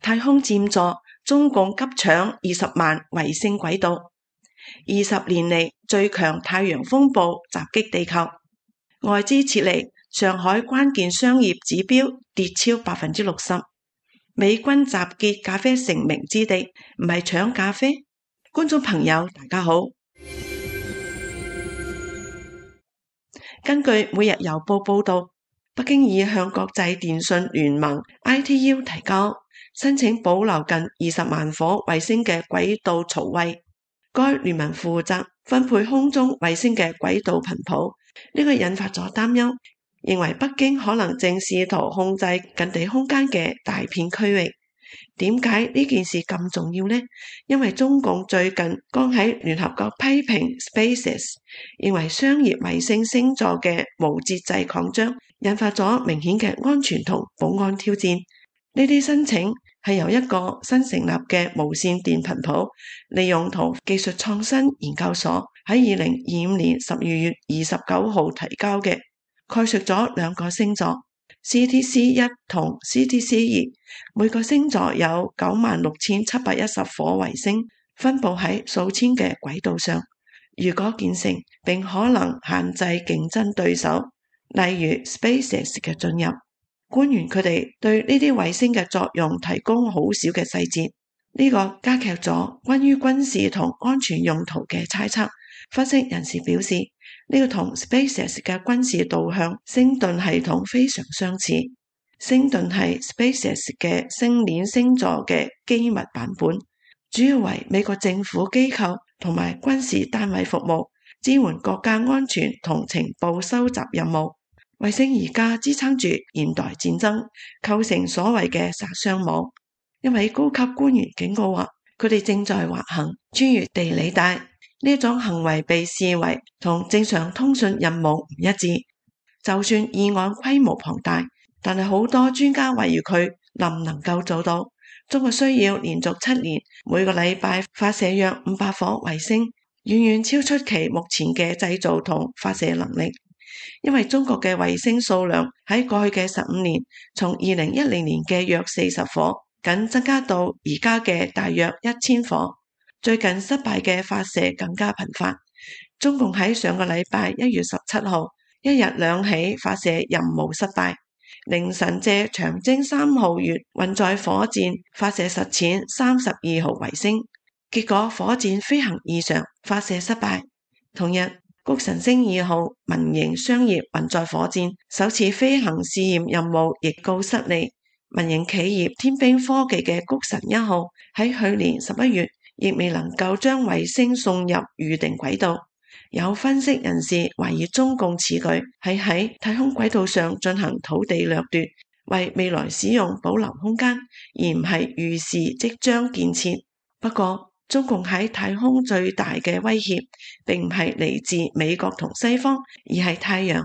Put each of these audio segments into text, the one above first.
太空佔座，中共急搶20萬衛星軌道。20年嚟最強太陽風暴襲擊地球，外資撤離，上海關鍵商業指標跌超 60%。美軍集結咖啡成名之地，唔係搶咖啡。觀眾朋友大家好，根據每日郵報報道，北京已向國際電訊聯盟 ITU 提交申請保留近20萬顆衛星嘅軌道槽位。該聯盟負責分配空中衛星嘅軌道頻譜，呢個引發咗擔憂，認為北京可能正試圖控制近地空間嘅大片區域。點解呢件事咁重要呢？因為中共最近剛喺聯合國批評 SpaceX， 認為商業衛星星座嘅無節制擴張，引發咗明顯嘅安全同保安挑戰。呢啲申請係由一個新成立嘅無線電頻譜利用同技術創新研究所喺2025年12月29號提交嘅，概述咗兩個星座 CTC1 同 CTC2， 每個星座有96,710顆衛星，分布喺數千嘅軌道上。如果建成，並可能限制競爭對手，例如 SpaceX 嘅進入。官員佢哋對呢啲衛星嘅作用提供好少嘅細節，呢個加劇咗關於軍事同安全用途嘅猜測。分析人士表示，呢個同 SpaceX 嘅軍事導向星盾系統非常相似。星盾係 SpaceX 嘅星鏈星座嘅機密版本，主要為美國政府機構同埋軍事單位服務，支援國家安全同情報收集任務。衛星而家支撐住現代戰爭，構成所謂嘅殺傷網。一位高級官員警告話，佢哋正在滑行穿越地理帶，呢種行為被視為同正常通訊任務唔一致。就算議案規模龐大，但係好多專家懷疑佢能唔能夠做到。中國需要連續7年每個禮拜發射約500顆衛星，遠遠超出其目前嘅製造同發射能力。因為中國嘅衛星數量喺過去嘅15年，從2010年嘅約40顆，僅增加到而家嘅大約1000顆。最近失敗嘅發射更加頻繁。中共喺上個禮拜1月17號，一日2起發射任務失敗。凌晨借長征3號月運載火箭發射實踐32號衛星，結果火箭飛行異常，發射失敗。同日，谷神星2號民營商業運載火箭首次飛行試驗任務亦告失利。民營企業天兵科技嘅谷神1號喺去年11月亦未能夠將衛星送入預定軌道。有分析人士懷疑中共此舉係喺太空軌道上進行土地掠奪，為未來使用保留空間，而唔係預示即將建設。不過，中共喺太空最大嘅威脅並唔係嚟自美國同西方，而係太陽。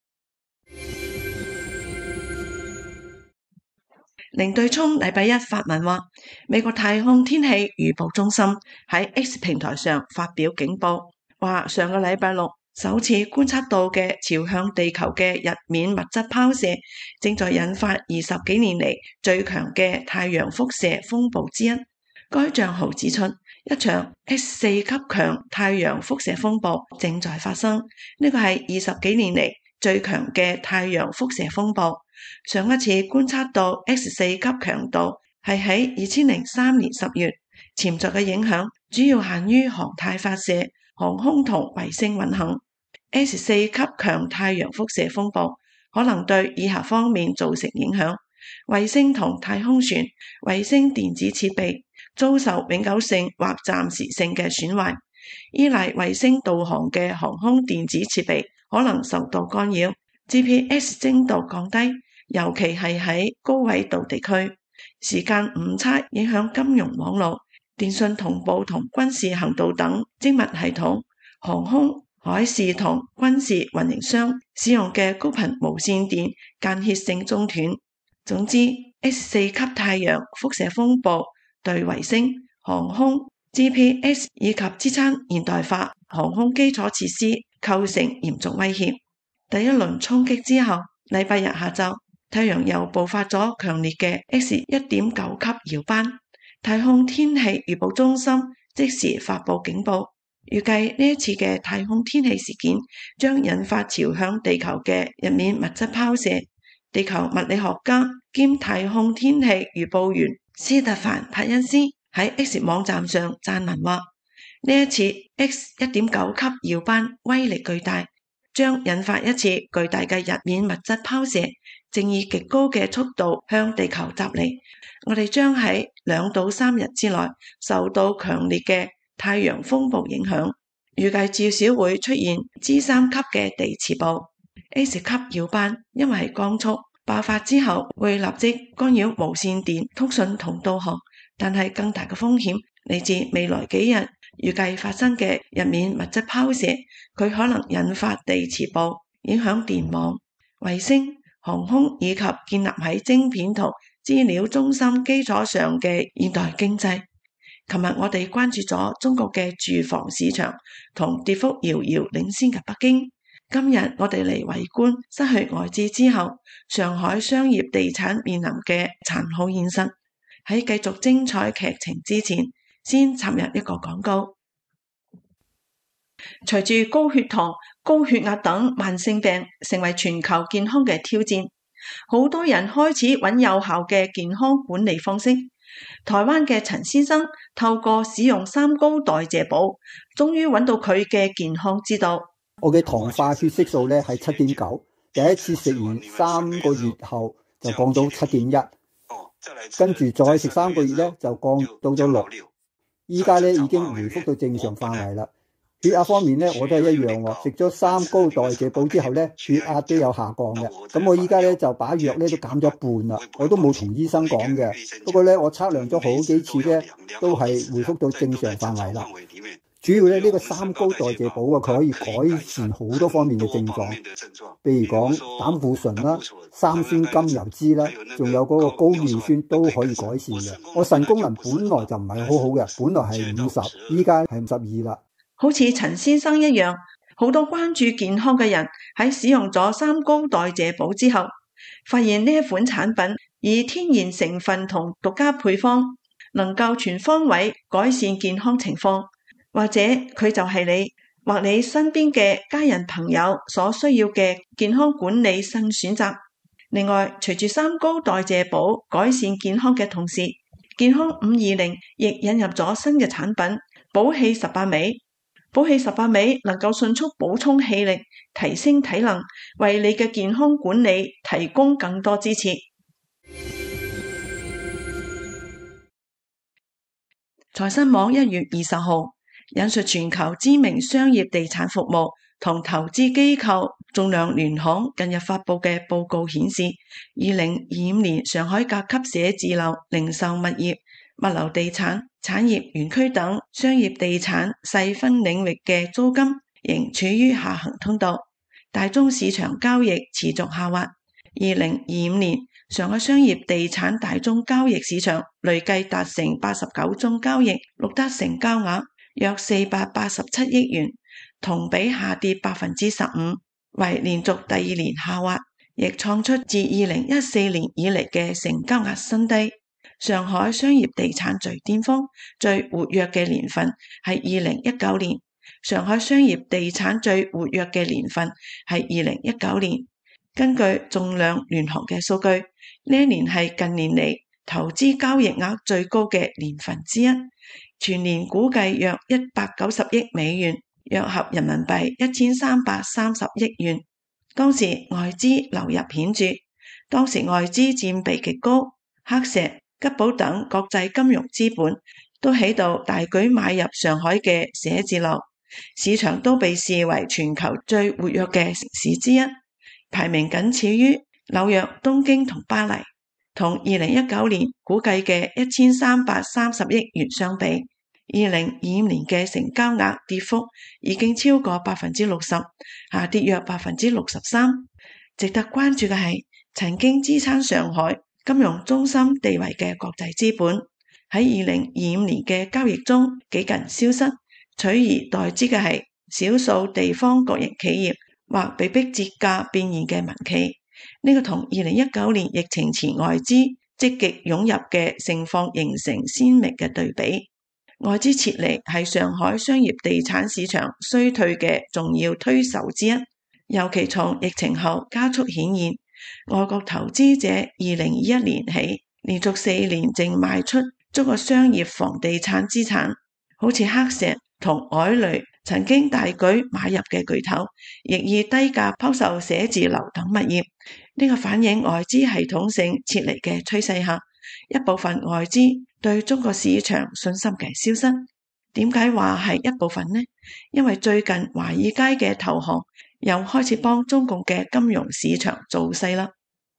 零對沖禮拜一發文話，美國太空天氣預報中心喺 X 平台上發表警報，話上個禮拜六首次觀測到嘅朝向地球嘅日面物質拋射，正在引發20幾年嚟最強嘅太陽輻射風暴之一。該賬號指出，一場 S4 級強太陽輻射風暴正在發生，呢個係20幾年嚟最強嘅太陽輻射風暴。上一次觀測到 S4 級強度係喺2003年10月，潛在嘅影響主要限於航太發射、航空同衛星運行。S4 級強太陽輻射風暴可能對以下方面造成影響：衛星同太空船、衛星電子設備遭受永久性或暫時性嘅損壞，依賴衛星導航嘅航空電子設備可能受到干擾， GPS 精度降低，尤其係喺高緯度地區，時間誤差影響金融網絡、電信同步同軍事行動等精密系統，航空、海事同軍事運營商使用嘅高頻無線電間歇性中斷。總之， S4 級太陽輻射風暴對衛星、航空、GPS 以及支撐現代化航空基礎設施構成嚴重威脅。第一輪衝擊之後，禮拜日下晝， 太陽又爆發咗強烈嘅 X1.9 級遙班，太空天氣預報中心即時發佈警報，預計呢一次嘅太空天氣事件將引發朝向地球嘅日面物質拋射。地球物理學家兼太空天氣預報員斯特凡·帕恩斯喺 X 網站上撰文話：呢一次 X1.9 級遙班威力巨大，將引發一次巨大嘅日面物質拋射，正以極高嘅速度向地球襲嚟。我哋將喺2到3日之內受到強烈嘅太陽風暴影響，預計至少會出現 G3 級嘅地磁暴。X 級遙班因為光速爆發之後會立即干擾無線電通訊同導航，但係更大嘅風險嚟自未來幾日預計發生嘅日面物質拋射，佢可能引發地磁暴，影響電網、衛星、航空以及建立喺晶片同資料中心基礎上嘅現代經濟。琴日我哋關注咗中國嘅住房市場同跌幅遙遙領先嘅北京。今日我哋嚟圍觀失去外資之後，上海商業地產面臨嘅殘酷現實。喺繼續精彩劇情之前，先插入一個廣告。隨住高血糖、高血壓等慢性病成為全球健康嘅挑戰，好多人開始揾有效嘅健康管理方式。台灣嘅陳先生透過使用3高代謝寶，終於揾到佢嘅健康之道。 我嘅糖化血色素咧係7.9，第一次食完3個月後就降到7.1，跟住再食3個月咧就降到咗6，依家咧已經回復到正常範圍啦。血壓方面咧我都係一樣喎，食咗3高代謝寶之後咧血壓都有下降嘅。咁我依家咧就把藥咧都減咗一半啦，我都冇同醫生講嘅。不過咧我測量咗好幾次咧都係回復到正常範圍啦。主要咧呢個3高代謝寶佢可以改善好多方面嘅症狀，譬如講膽固醇啦、三酸甘油酯啦，仲有嗰個高尿酸都可以改善嘅。我腎功能本來就唔係好好嘅，本來係50，依家係52啦。 好似陳先生一樣，好多關注健康嘅人喺使用咗3高代謝寶之後，發現呢一款產品以天然成分同獨家配方，能夠全方位改善健康情況。或者佢就係你或你身邊嘅家人朋友所需要嘅健康管理新選擇。另外，隨住3高代謝寶改善健康嘅同時，健康520亦引入咗新嘅產品寶氣18味。寶氣18味能夠迅速補充氣力，提升體能，為你嘅健康管理提供更多支持。財新網1月20號引述全球知名商業地產服務同投資機構仲量聯行近日發佈嘅報告顯示，2025年上海甲級寫字樓、零售物業、物流地產、產業園區等商業地產細分領域嘅租金仍處於下行通道，大宗市場交易持續下滑。2025年上海商業地產大宗交易市場累計達成89宗交易，錄得成交額約487億元，同比下跌15%，為連續第2年下滑，亦創出自2014年以嚟嘅成交額新低。上海商業地產最巔峰、最活躍嘅年份係2019年，上海商業地產最活躍嘅年份係2019年。根據仲量聯行嘅數據，呢一年係近年嚟投資交易額最高嘅年份之一，全年估計約190億美元，約合人民幣1330億元。當時外資流入顯著，當時外資佔比極高，黑石、吉寶等國際金融資本都喺度大舉買入上海嘅寫字樓，市場都被視為全球最活躍嘅城市之一，排名僅次於紐約、東京同巴黎。同2019年估計嘅1330億元相比，2025年嘅成交額跌幅已經超過60%，下跌約63%。值得關注嘅係，曾經支撐上海金融中心地位嘅國際資本喺2025年嘅交易中幾近消失，取而代之嘅係少數地方國營企業或被迫折價變現嘅民企。 呢個同2019年疫情前外資積極湧入嘅盛況形成鮮明嘅對比。外資撤離係上海商業地產市場衰退嘅重要推手之一，尤其從疫情後加速顯現。外國投資者2021年起連續4年淨賣出中國商業房地產資產，好似黑石同藹蕾曾經大舉買入嘅巨頭，亦以低價拋售寫字樓等物業。呢個反映外資系統性撤離嘅趨勢下，一部分外資對中國市場信心嘅消失。點解話係一部分呢？因為最近華爾街嘅投行又開始幫中共嘅金融市場造勢啦。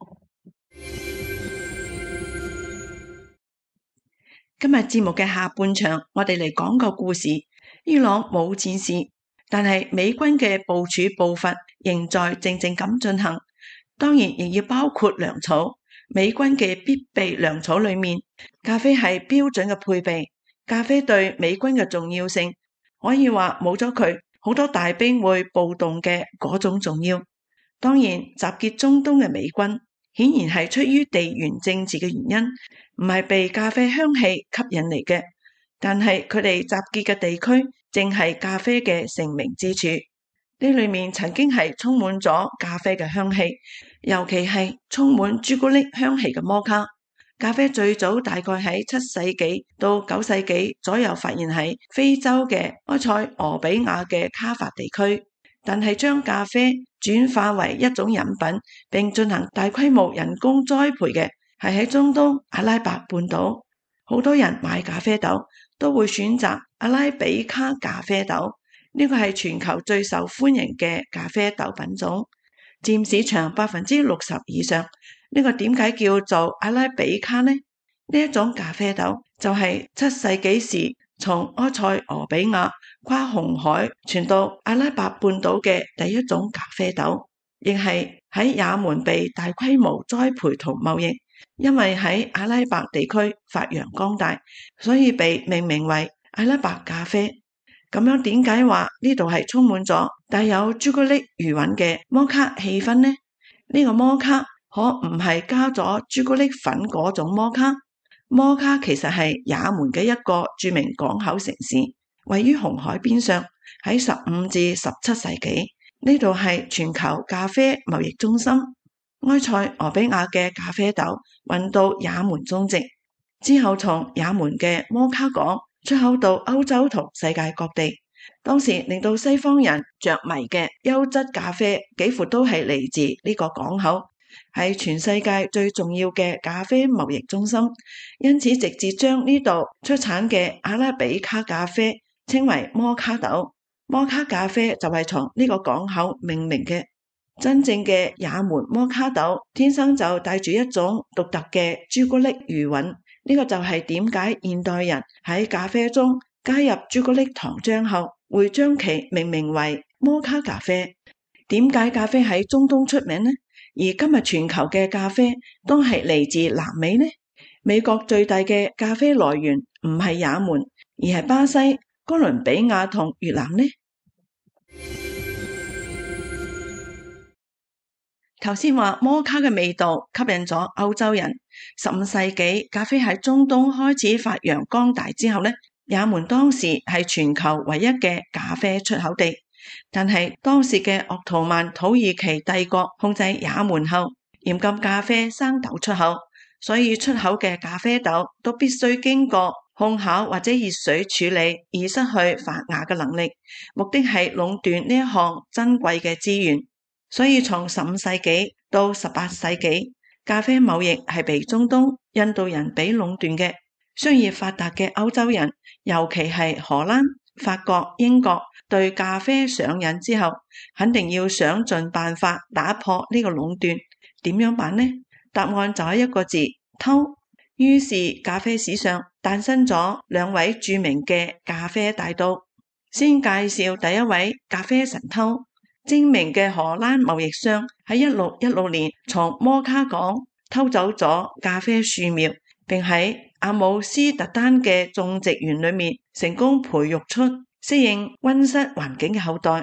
今日節目嘅下半場，我哋嚟講個故事。伊朗冇戰事，但係美軍嘅部署步伐仍在靜靜咁進行。當然亦要包括糧草。美軍嘅必備糧草裏面，咖啡係標準嘅配備。咖啡對美軍嘅重要性，可以話冇咗佢，好多大兵會暴動嘅嗰種重要。當然，集結中東嘅美軍顯然係出於地緣政治嘅原因，唔係被咖啡香氣吸引嚟嘅。但係佢哋集結嘅地區正係咖啡嘅成名之處。呢裏面曾經係充滿咗咖啡嘅香氣，尤其係充滿朱古力香氣嘅摩卡。咖啡最早大概喺7世紀到9世紀左右發現喺非洲嘅埃塞俄比亞嘅卡法地區，但係將咖啡轉化為一種飲品並進行大規模人工栽培嘅係喺中東阿拉伯半島。好多人買咖啡豆都會選擇阿拉比卡咖啡豆，呢個係全球最受歡迎嘅咖啡豆品種，佔市場60%以上。呢個點解叫做阿拉比卡呢？呢一種咖啡豆就係7世紀時從埃塞俄比亞跨紅海傳到阿拉伯半島嘅第一種咖啡豆，亦係喺也門被大規模栽培同貿易，因為喺阿拉伯地區發揚光大，所以被命名為阿拉伯咖啡。咁樣點解話呢度係充滿咗帶有朱古力餘韻嘅摩卡氣氛呢？呢個摩卡可唔係加咗朱古力粉嗰種摩卡？摩卡其實係也門嘅一個著名港口城市，位於紅海邊上。喺15至17世紀，呢度係全球咖啡貿易中心。埃塞俄比亞嘅咖啡豆運到也門種植，之後從也門嘅摩卡港出口到歐洲同世界各地。當時令到西方人着迷嘅優質咖啡幾乎都係嚟自呢個港口，係全世界最重要嘅咖啡貿易中心，因此直接將呢度出產嘅阿拉比卡咖啡稱為摩卡豆。摩卡咖啡就係從呢個港口命名嘅。真正嘅也門摩卡豆天生就帶住一種獨特嘅朱古力餘韻，呢個就係點解現代人喺咖啡中加入朱古力糖漿後會將其命名為摩卡咖啡。點解咖啡喺中東出名呢？而今日全球嘅咖啡都係嚟自南美呢？美國最大嘅咖啡來源唔係也門，而係巴西、哥倫比亞同越南呢？頭先話摩卡嘅味道吸引咗歐洲人。15世紀咖啡喺中東開始發揚光大之後呢，也門當時係全球唯一嘅咖啡出口地。但係當時嘅鄂圖曼土耳其帝國控制也門後，嚴禁咖啡生豆出口，所以出口嘅咖啡豆都必須經過烘烤或者熱水處理，而失去發芽嘅能力，目的係壟斷呢一項珍貴嘅資源。所以從15世紀到18世紀，咖啡貿易係被中東、印度人俾壟斷嘅。商業發達嘅歐洲人，尤其係荷蘭、法國、英國，對咖啡上癮之後，肯定要想盡辦法打破呢個壟斷。點樣辦呢？答案就係一個字：偷。於是咖啡史上誕生咗兩位著名嘅咖啡大盜。先介紹第一位咖啡神偷。精明嘅荷蘭貿易商喺1616年從摩卡港偷走咗咖啡樹苗，並喺阿姆斯特丹嘅種植園裏面成功培育出適應溫室環境嘅後代。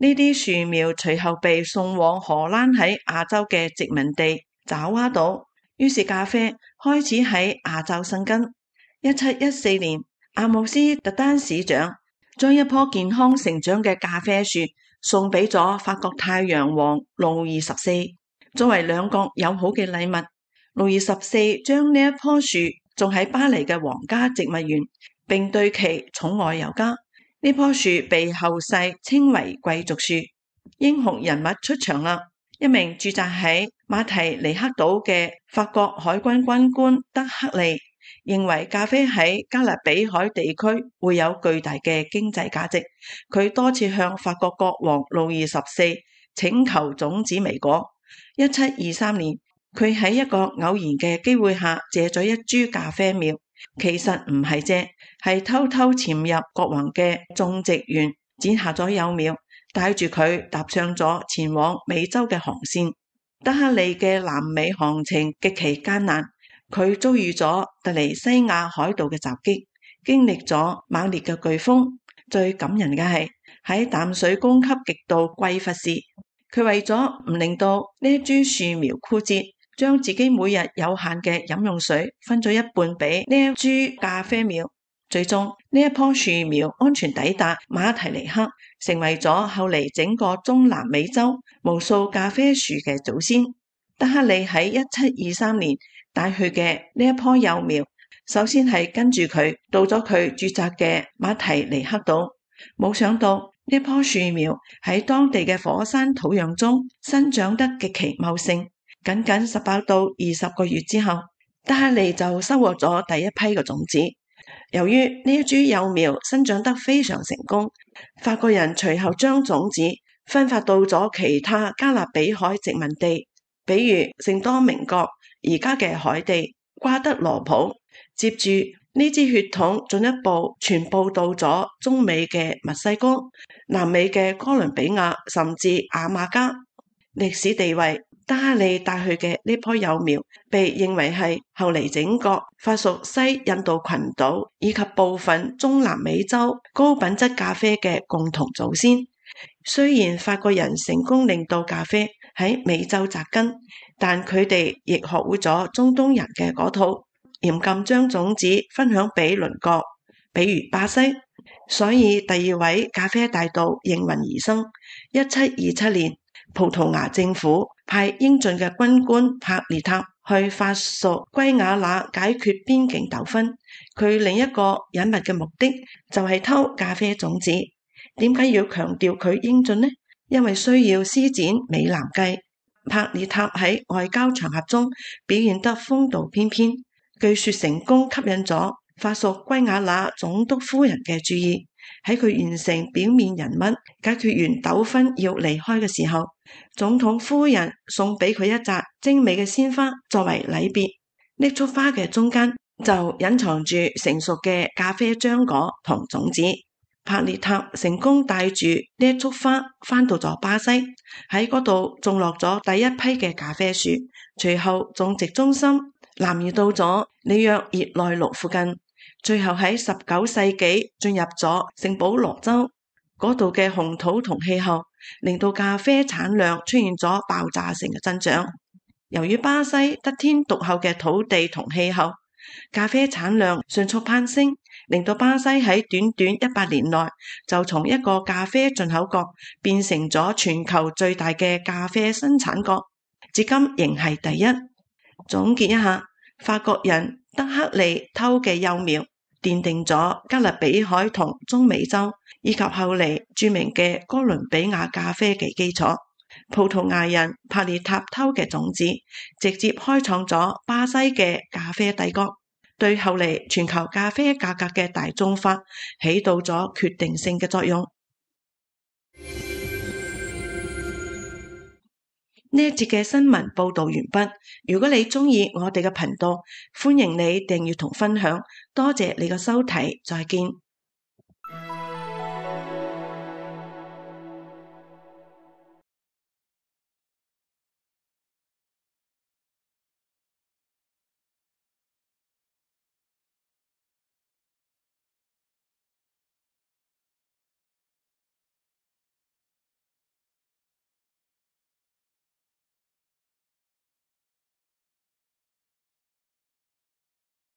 呢啲樹苗隨後被送往荷蘭喺亞洲嘅殖民地爪哇島，於是咖啡開始喺亞洲生根。1714年，阿姆斯特丹市長將一棵健康成長嘅咖啡樹送俾咗法國太陽王路易14，作為兩國友好嘅禮物。路易14將呢一棵樹種喺巴黎嘅皇家植物園，並對其寵愛有加。呢棵樹被後世稱為貴族樹。英雄人物出場啦！一名駐紮喺馬提尼克島嘅法國海軍軍官德克利認為咖啡喺加勒比海地區會有巨大嘅經濟價值。佢多次向法國國王路易14請求種子未果。1723年，佢喺一個偶然嘅機會下借咗一株咖啡苗，其實唔係借，係偷偷潛入國王嘅種植園，剪下咗幼苗，帶住佢踏上咗前往美洲嘅航線。德克利嘅南美航程極其艱難，佢遭遇咗突尼西亞海盜嘅襲擊，經歷咗猛烈嘅颶風。最感人嘅係喺淡水供給極度匱乏時，佢為咗唔令到呢一株樹苗枯竭，將自己每日有限嘅飲用水分咗一半俾呢一株咖啡苗。最終呢一棵樹苗安全抵達馬提尼克，成為咗後嚟整個中南美洲無數咖啡樹嘅祖先。德克利喺1723年帶去嘅呢一棵幼苗，首先係跟住佢到咗佢駐紮嘅馬提尼克島，冇想到呢棵樹苗喺當地嘅火山土壤中生長得極其茂盛。僅僅18到20個月之後，德克利就收穫咗第一批嘅種子。由於呢一株幼苗生長得非常成功，法國人隨後將種子分發到咗其他加勒比海殖民地，比如聖多明各、而家嘅海地、瓜德羅普。接住呢支血統進一步傳播到咗中美嘅墨西哥、南美嘅哥倫比亞，甚至亞馬加。歷史地位，德克利帶去嘅呢棵幼苗被認為係後嚟整個法屬西印度群島以及部分中南美洲高品質咖啡嘅共同祖先。雖然法國人成功令到咖啡喺美洲扎根，但佢哋亦學會咗中東人嘅嗰套，嚴禁將種子分享俾鄰國，比如巴西。所以第二位咖啡大盜應運而生。1727年，葡萄牙政府派英俊嘅軍官帕列塔去法屬圭亞那解決邊境糾紛。佢另一個隱密嘅目的就係偷咖啡種子。點解要強調佢英俊呢？因為需要施展美男計。帕列塔喺外交場合中表現得風度翩翩，據說成功吸引咗法屬圭亞那總督夫人嘅注意。喺佢完成表面人物，解決完糾紛要離開嘅時候，總統夫人送俾佢一紮精美嘅鮮花作為禮別。呢束花嘅中間就隱藏住成熟嘅咖啡漿果同種子。帕列塔成功帶住呢一束花返到咗巴西，喺嗰度種落咗第一批嘅咖啡樹，隨後種植中心南移到咗里約熱內盧附近，最後喺19世紀進入咗聖保羅州。嗰度嘅紅土同氣候令到咖啡產量出現咗爆炸性嘅增長。由於巴西得天獨厚嘅土地同氣候，咖啡產量迅速攀升，令到巴西喺短短100年內就從一個咖啡進口國變成咗全球最大嘅咖啡生產國，至今仍係第一。總結一下，法國人德克利偷嘅幼苗奠定咗加勒比海同中美洲以及後嚟著名嘅哥倫比亞咖啡嘅基礎。葡萄牙人帕列塔偷嘅種子直接開創咗巴西嘅咖啡帝國，對後嚟全球咖啡價格嘅大眾化起到咗決定性嘅作用。呢一節嘅新聞報道完畢。如果你鍾意我哋嘅頻道，歡迎你訂閱同分享。多謝你嘅收睇，再見。